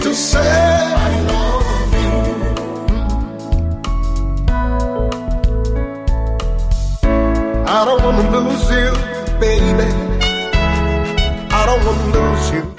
to say I love you. I don't want to lose you, baby. I don't want to lose you.